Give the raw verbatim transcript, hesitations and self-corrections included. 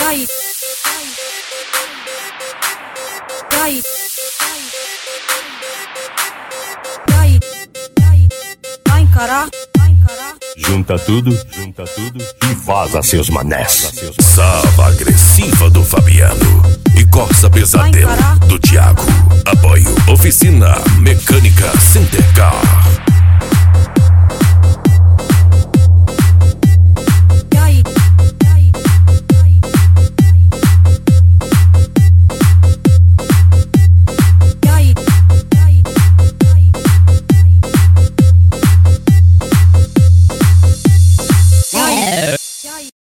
vai, vai, vai, vai encarar, vai encarar. Junta tudo, junta tudo e vaza seus manés. Sava agressiva do Fabiano e Corsa Pesadelo do Thiago. Apoio Oficina Mecânica Centercar.